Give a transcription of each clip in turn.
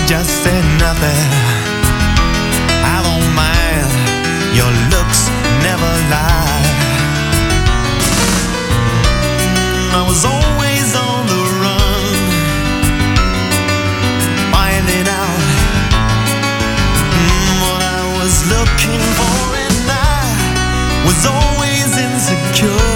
just said nothing. I don't mind, your looks never lie. I was always on the run, finding out what I was looking for, and I was always insecure.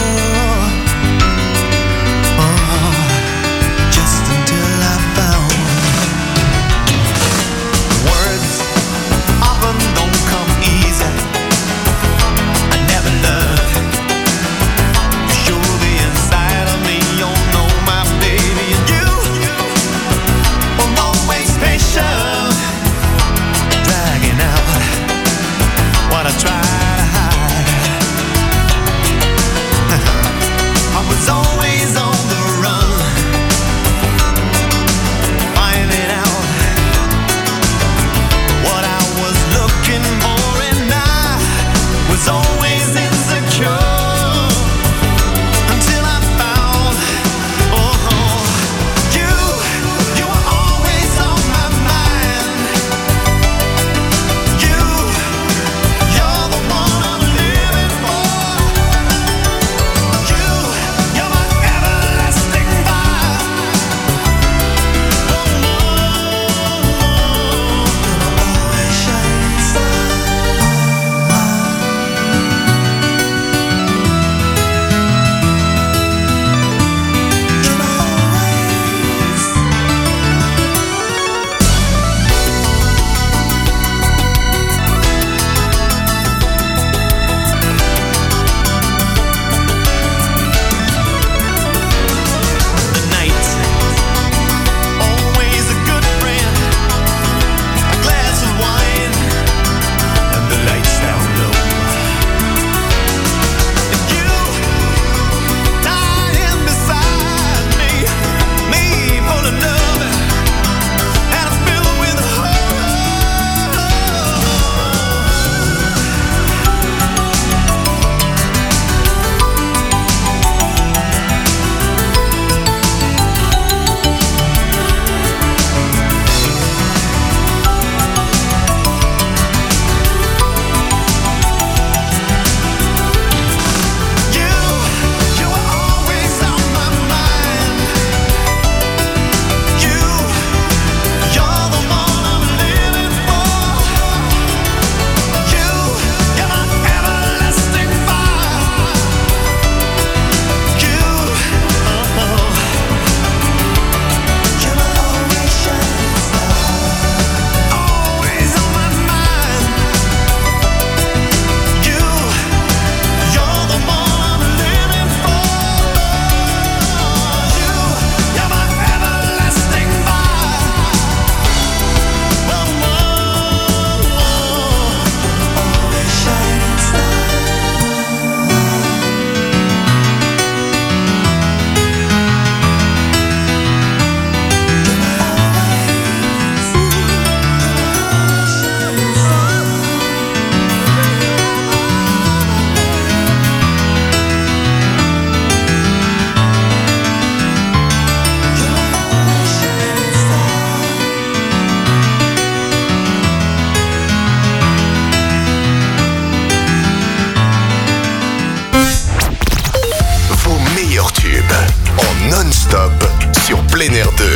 Plein Air 2.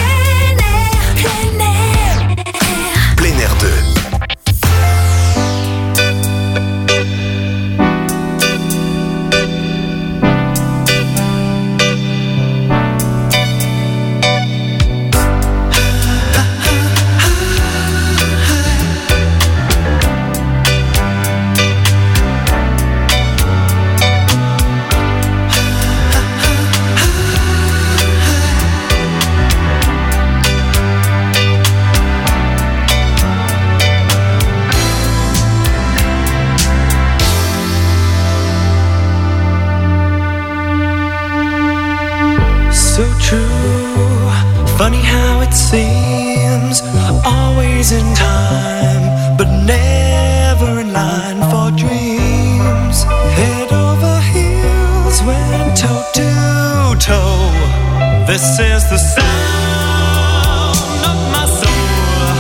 Plein Air 2. Funny how it seems, always in time, but never in line for dreams. Head over heels, went toe to toe. This is the sound of my soul.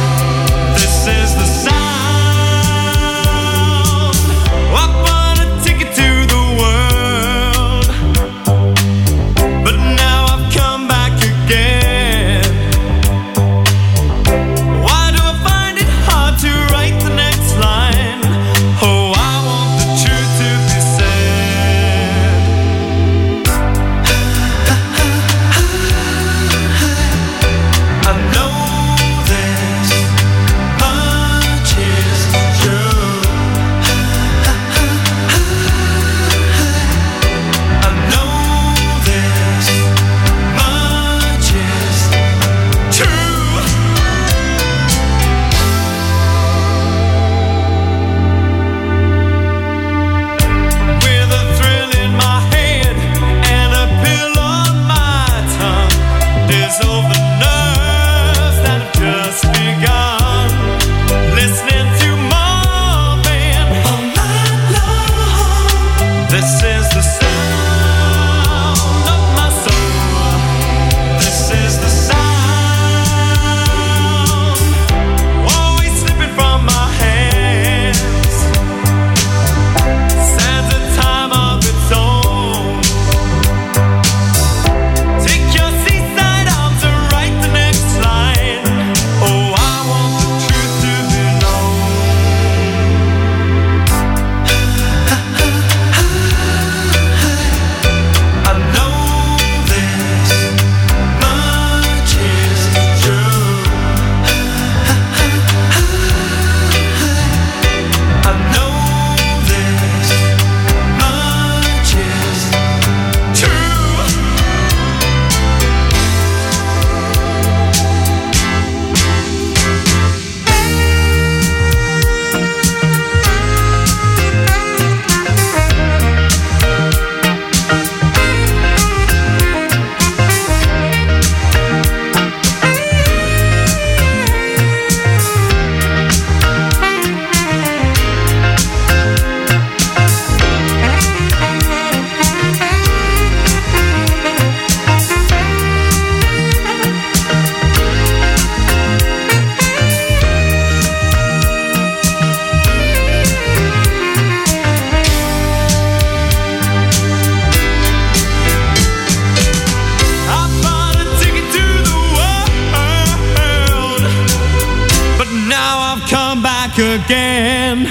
again.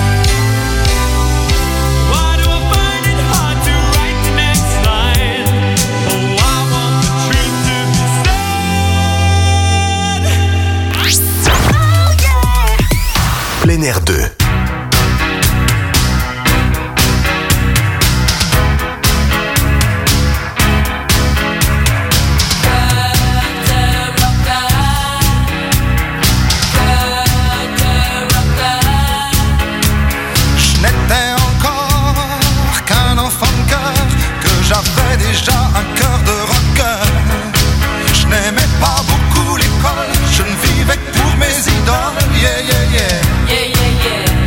Plein Air 2. J'avais déjà un cœur de rocker. Je n'aimais pas beaucoup l'école. Je ne vivais que pour mes idoles. Yeah, yeah, yeah. Yeah, yeah, yeah.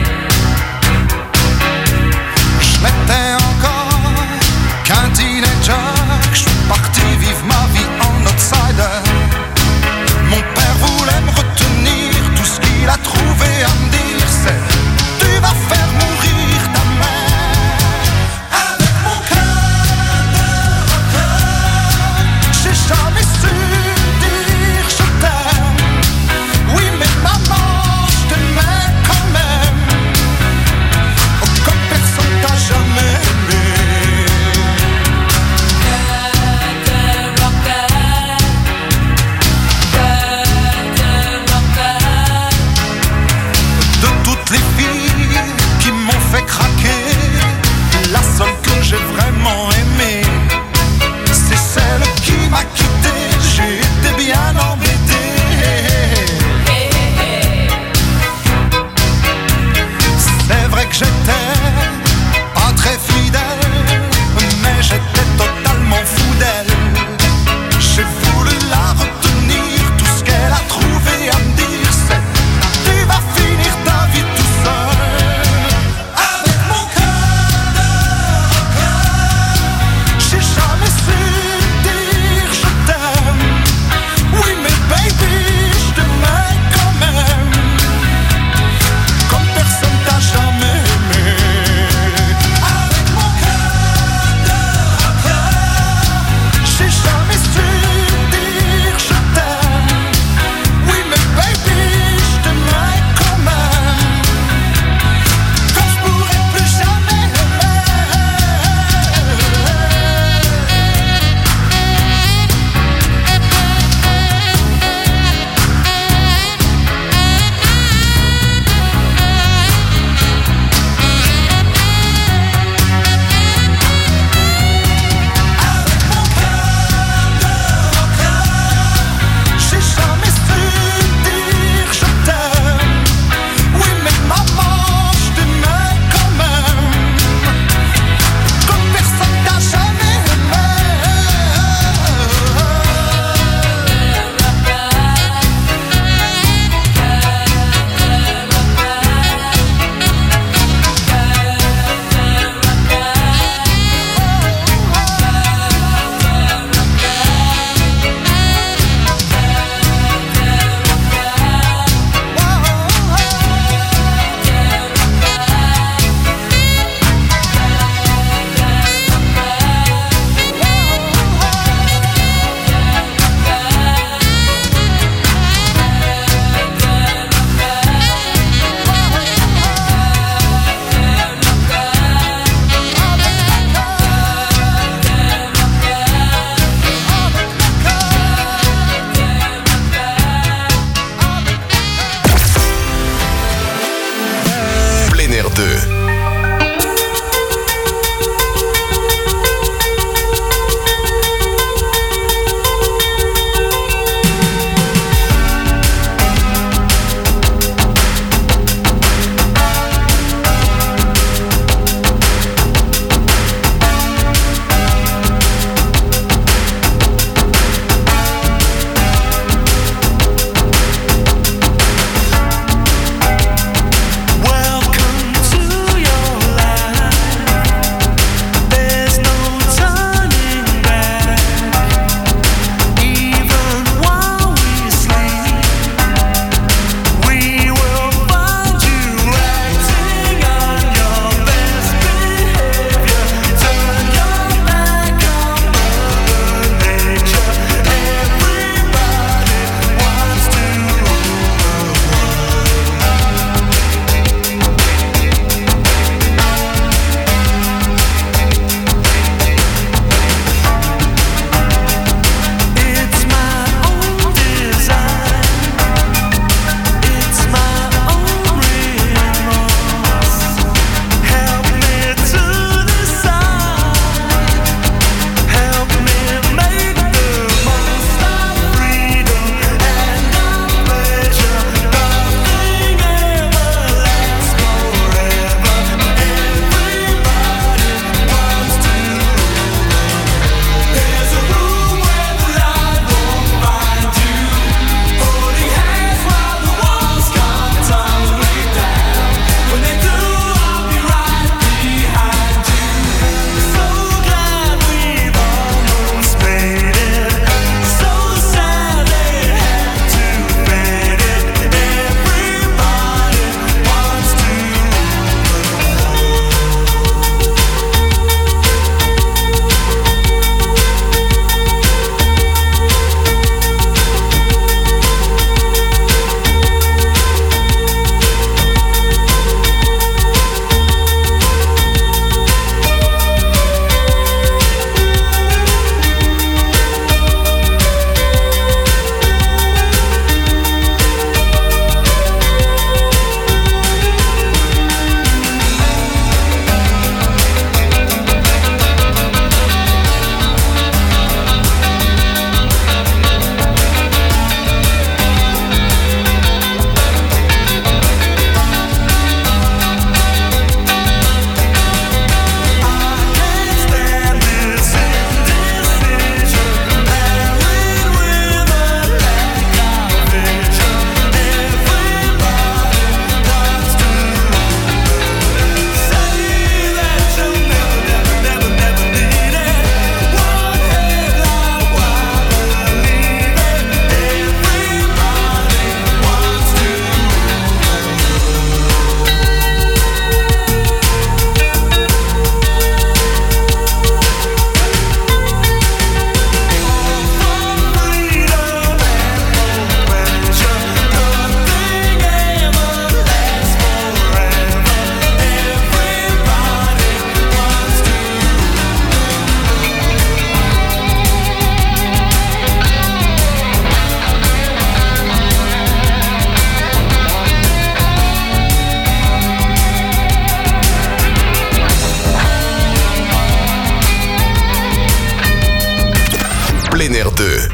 Plein Air 2.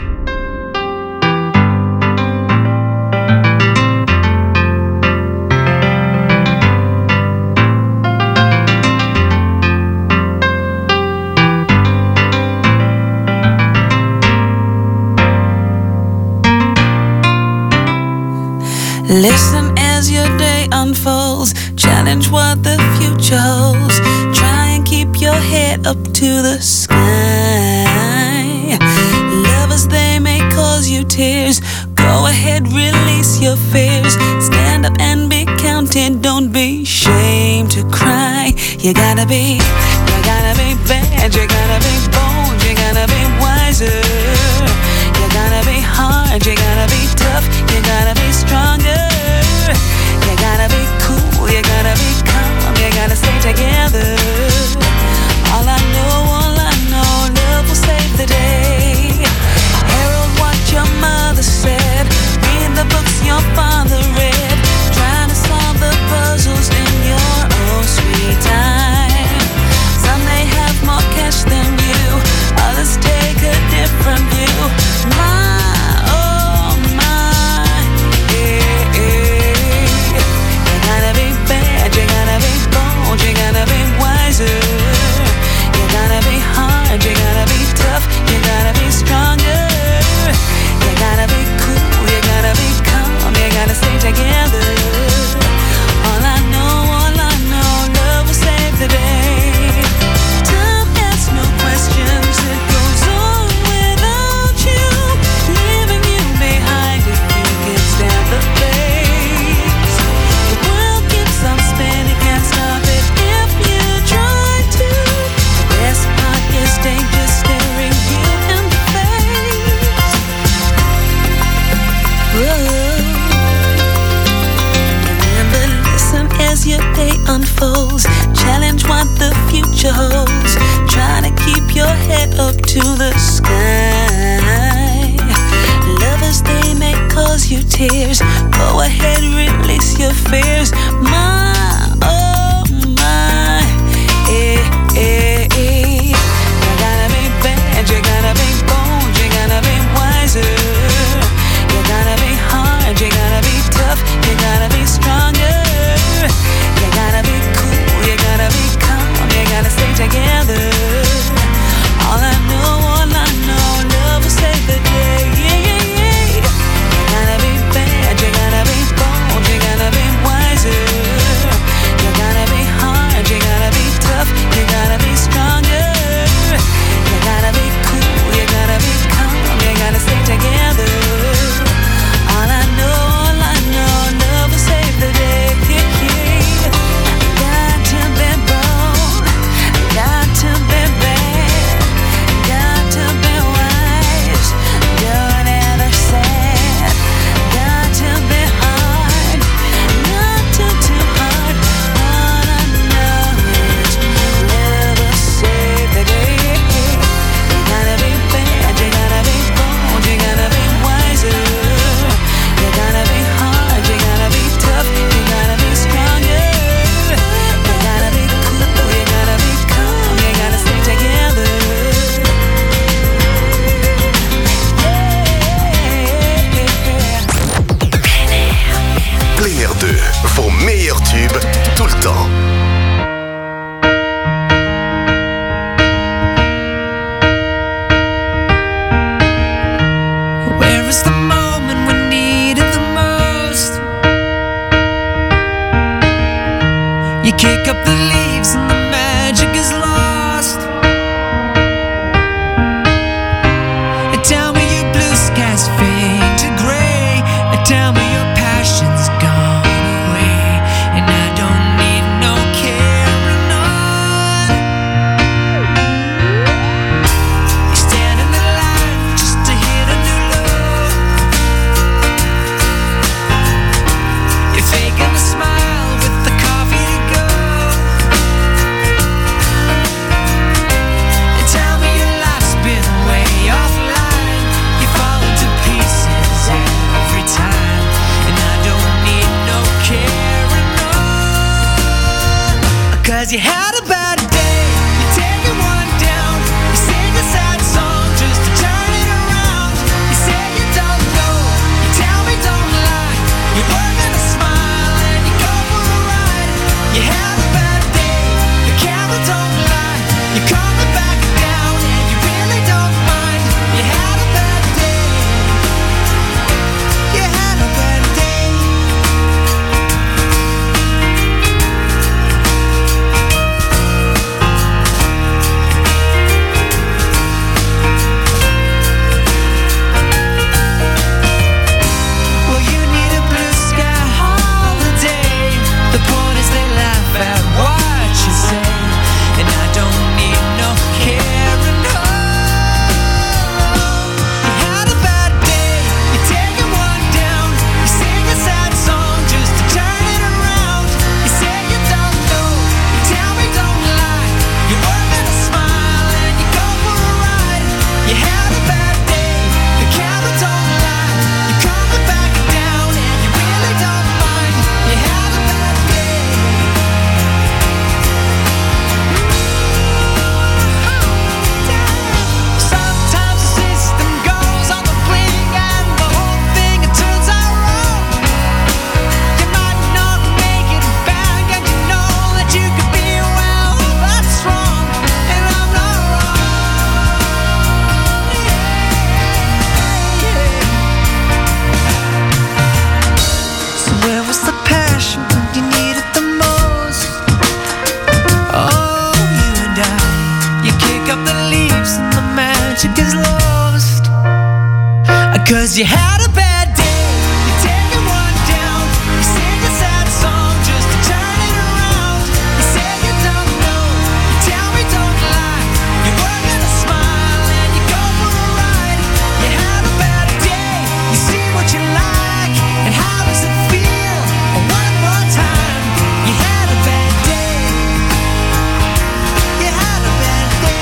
Listen as your day unfolds. Challenge what the future holds. Try and keep your head up to the sky. Lovers, they may cause you tears. Go ahead, release your fears. Stand up and be counted. Don't be ashamed to cry. You gotta be bad. You gotta be bold. You gotta be wiser. You gotta be hard. You gotta be tough. You gotta be stronger. You gotta be cool. You gotta be calm. You gotta stay together. All I know, love will save the day. Herald what your mother said. Read the books your father read. Trying to solve the puzzles in your own sweet time. Some may have more cash than you. Others take a different view. You gotta be wiser. You gotta be hard. You gotta be tough. You gotta be stronger. You gotta be cool. You gotta be calm. You gotta stay together. All I know, love will save the day. Time asks no questions. It goes on without you, leaving you behind if you can stand the pace. The world keeps on spinning, can't stop it. Danger staring you in the face. Whoa. Remember, listen as your day unfolds. Challenge what the future holds. Try to keep your head up to the sky. Lovers, they may cause you tears. Go ahead, release your fears. My, oh my, You gotta be bold, you gotta be wiser. You gotta be hard, you gotta be tough. You gotta be stronger. You gotta be cool, you gotta be calm. You gotta stay together. All I know, love will save the day. You gotta be bad, you 'Cause you had a bad day, you take it one down, you sing a sad song just to turn it around. You say you don't know, you tell me don't lie, you work on a smile and you go for a ride. You had a bad day, you see what you like, and how does it feel? One more time, you had a bad day, you had a bad day.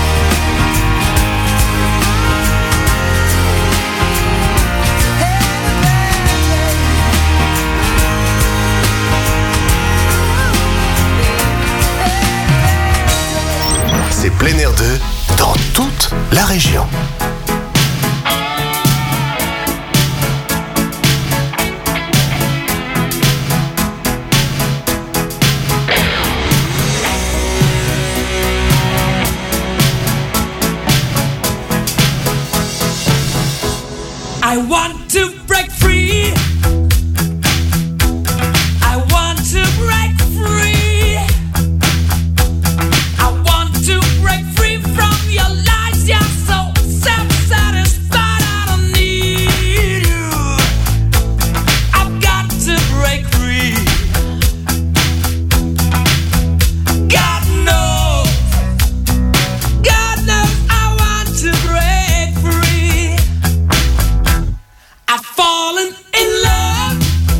C'est Plein Air 2 dans toute la région. I want to break free. I want to break free. I want to break free from your lies. You're so self-satisfied. I don't need you. I've got to break free. God knows I want to break free. I've fallen in love.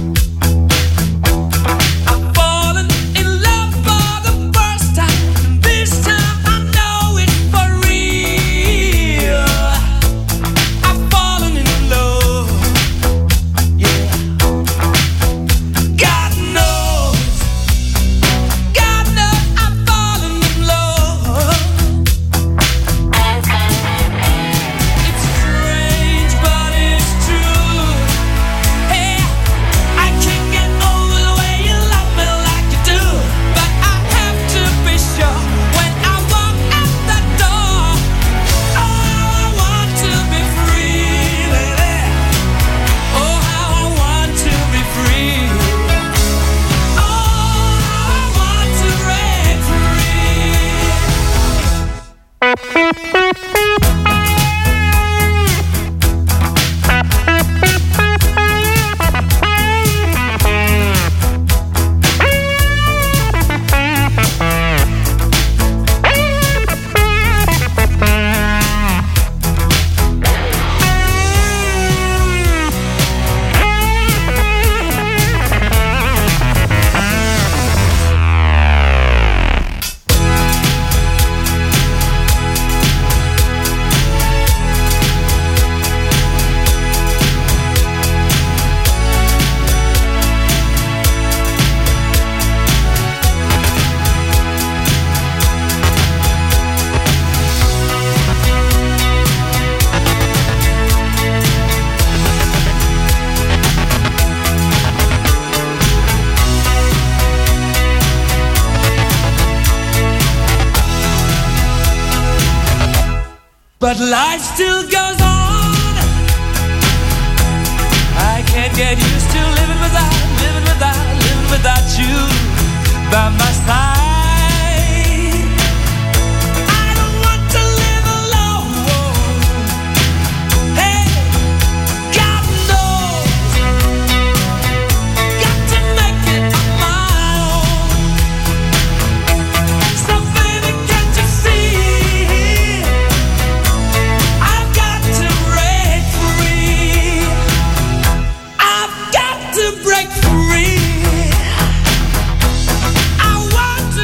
I've fallen in love for the first time. This time I know it's for real. I've fallen in love. Yeah. God knows I've fallen in love. It's strange, but it's true. Hey, I can't get over the way you love me like you do. But I have to be sure when I walk out the door. Oh, I want to be free, baby. Oh, how I want to be free. Oh, I want to break free. But life still goes on. I can't get used to living without you by my side. I don't want to live alone. Hey, God knows, got to make it on my own. So baby, can't you see? I've got to break free. I've got to break free. I want to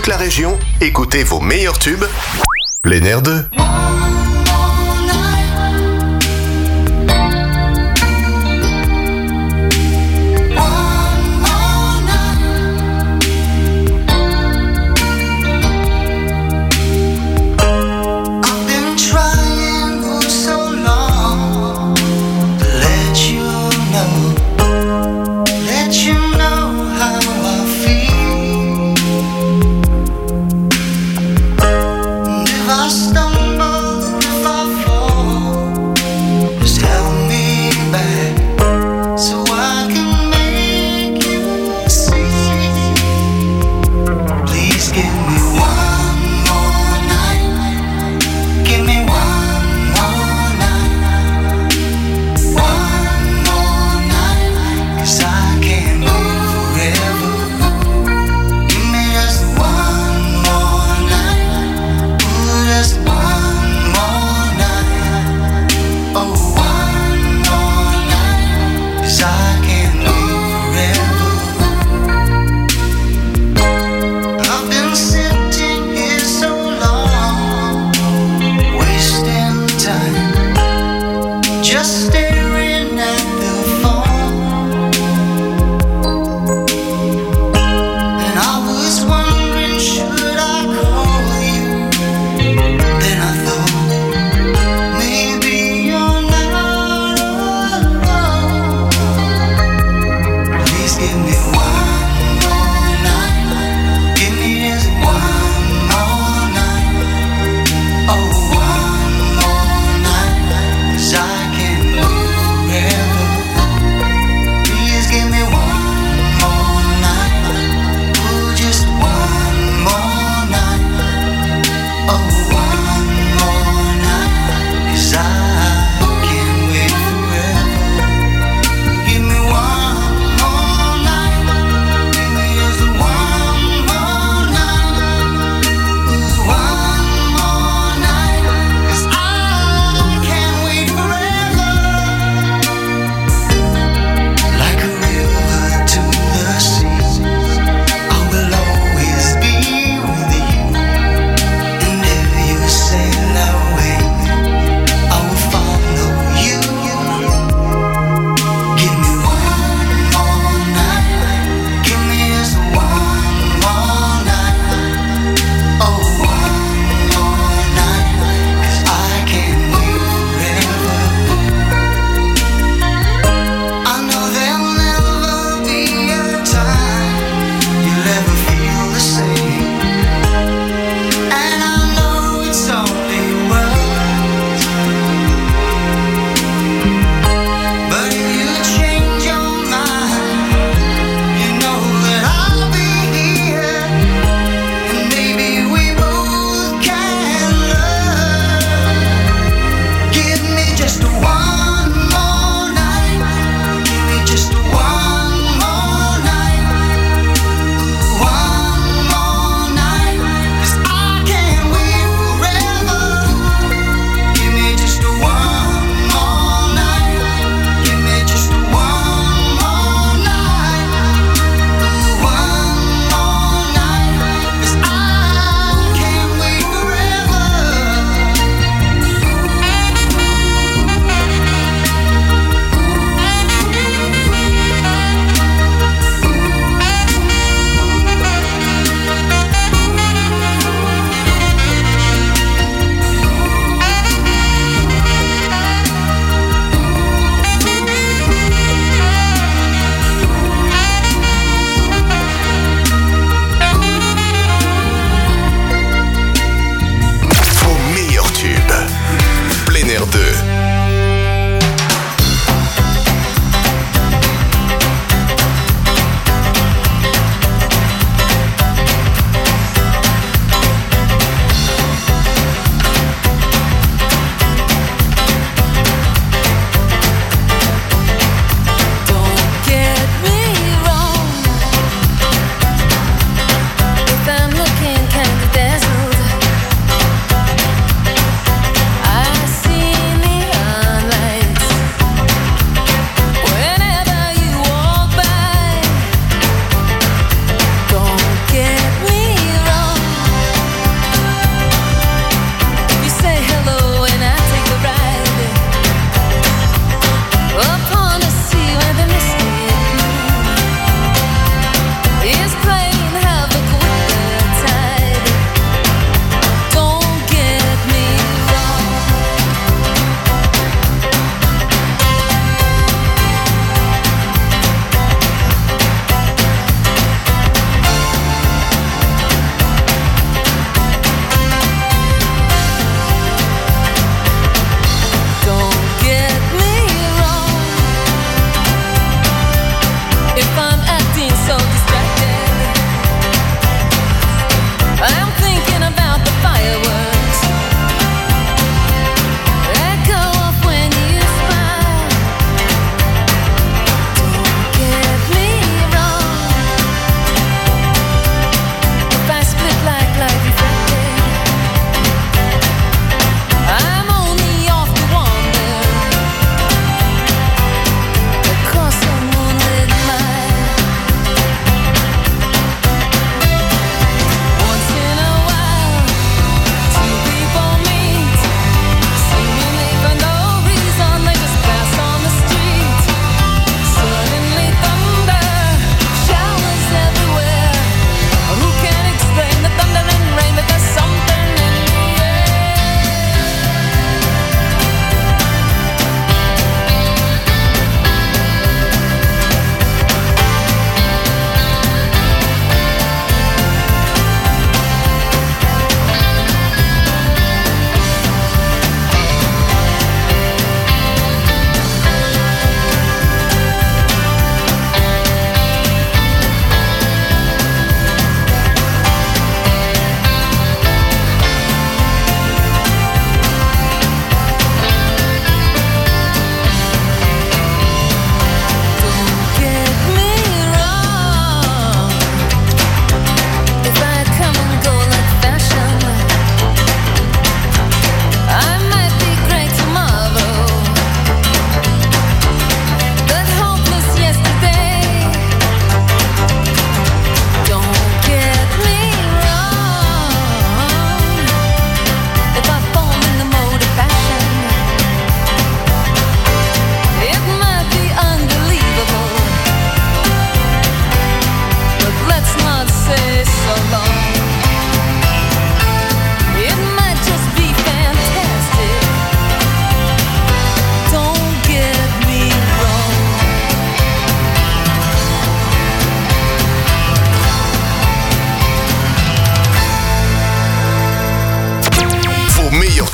toute la région, écoutez vos meilleurs tubes, les nerfs 2. Stumble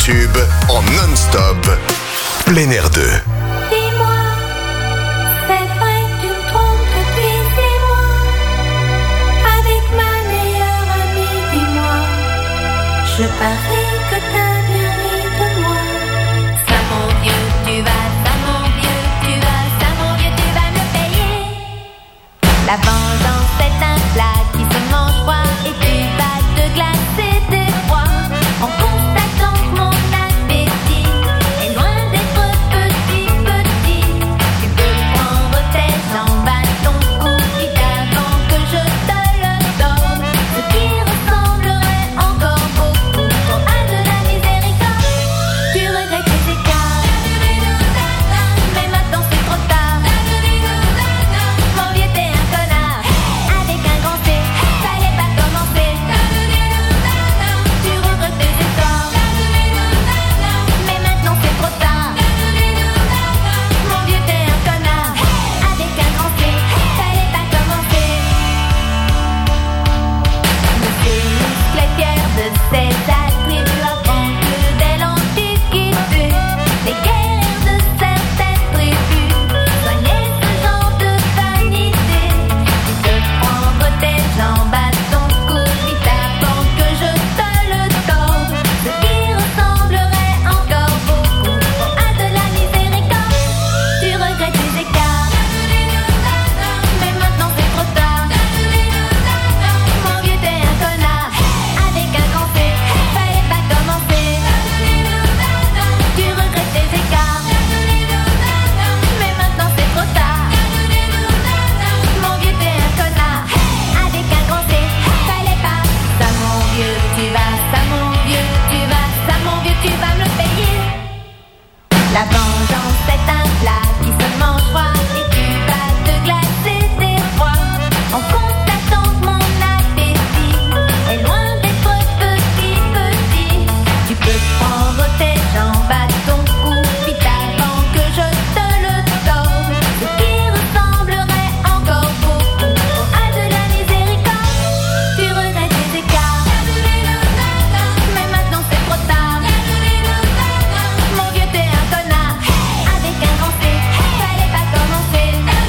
tubes en non-stop. Plein air 2. Dis-moi, c'est vrai que tu me trompes depuis 6 mois. Avec ma meilleure amie, dis-moi, je parie que t'as bien ri de moi. Ça mon vieux, tu vas, ça mon vieux, tu vas, ça mon vieux, tu vas me payer. La vengeance est un plat qui se mange froid et tu vas te glacer d'effroi en constatant que mon appétit est loin d'être petit, petit. Tu peux prendre tes jambes à ton cou vite avant que je te le donne. Ce qui ressemblerait encore beaucoup trop à de la miséricorde. Tu regrettes tes écarts, mais maintenant c'est trop tard. Mon vieux, t'es un connard avec un grand C, fallait pas commencer. Tu regrettes tes efforts, mais maintenant c'est trop tard. Mon vieux, t'es un connard avec un grand C, fallait pas commencer. Monsieur Muscle est fier de ses attributs avant que dès l'Antiquité les guerriers de certaines tribus soignaient ce genre de vanité. Tu peux prendre tes jambes à ton cou vite avant que je te le torde. Ce qui ressemblerait encore beaucoup trop à de la miséricorde. Tu regrettes tes écarts, mais maintenant c'est trop tard. Mon vieux, t'es un connard avec un grand C, fallait pas commencer. Tu regrettes tes écarts, mais maintenant c'est trop tard. Mon vieux, t'es un connard avec un grand C, fallait pas. Ça mon vieux, tu vas, ça mon vieux, tu vas, ça mon vieux, tu vas me le payer. La vengeance est un plat qui se mange froid et tu vas te glacer d'effroi en constatant que mon appétit est loin d'être petit, petit. Tu peux prendre tes jambes à ton cou vite avant que je te le torde. Ce qui ressemblerait encore beaucoup trop à de la miséricorde. Tu regrettes tes écarts, mais maintenant c'est trop tard. Mon vieux, t'es un connard avec un grand C, fallait pas commencer.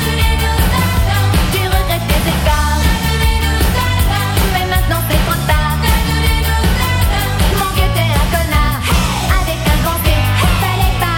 Tu regrettes tes écarts, mais maintenant c'est trop tard. Mon vieux, t'es un connard avec un grand C, fallait pas.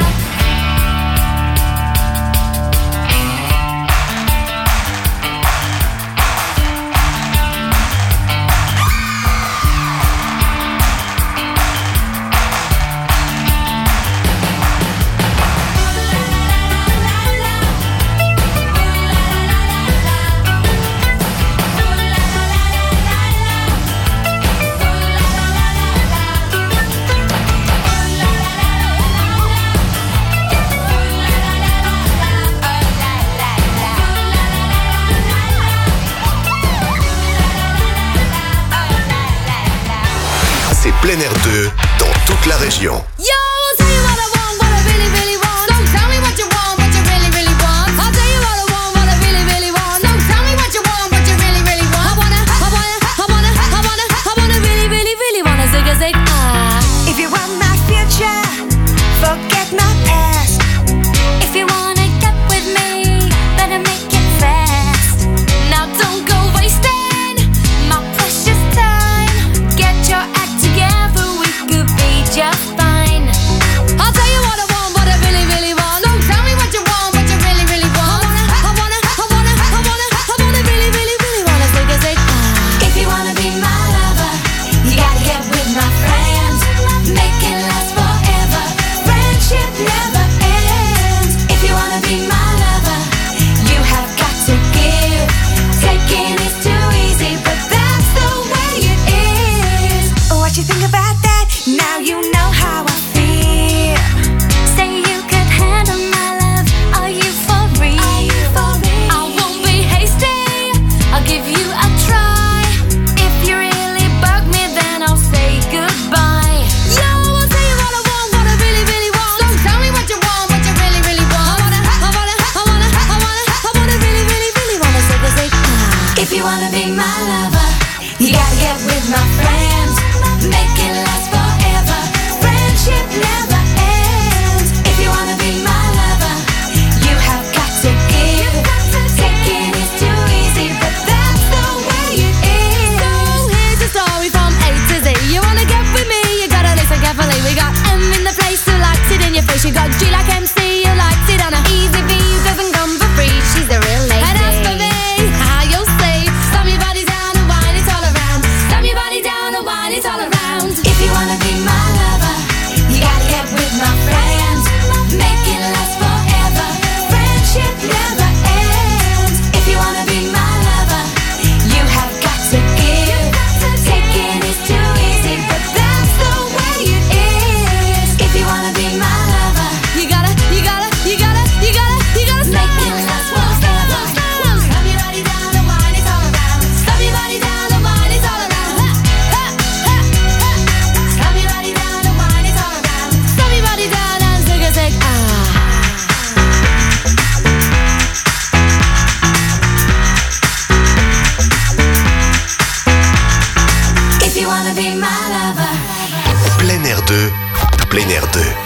C'est plein air 2 dans toute la région. Yo, I'll tell you what I want, what I really, really want. Don't tell me what you want, what you really, really want. I'll tell you what I want, what I really, really want. Don't tell me what you want, what you really, really want. I wanna really, really, really wanna zig a zig. If you want my future, forget my past. If you wanna get with me, better make it fast. Now don't go wasting my precious time. Get your act together, we could be just fine. I'll tell you what I want, what I really, really want. Don't tell me what you want, what you really, really want. I wanna really, really, really wanna zig a zig. If you wanna be my lover, you gotta get with my friends. Make it last forever. Friendship never ends. If you wanna be my lover, you have got to give. Taking is too easy, but that's the way it is. What you think about that? Now you know how I feel. Say you could handle my love. Are you for real? I won't be hasty. I'll give you a try. If you really bug me, then I'll say goodbye. Yo, I'll tell you what I want, what I really, really want. Don't tell me what you want, what you really, really want. I wanna really, really, really wanna zig a zig. If you wanna be my lover, you gotta get with my friends. Make it last forever. Friendship 2.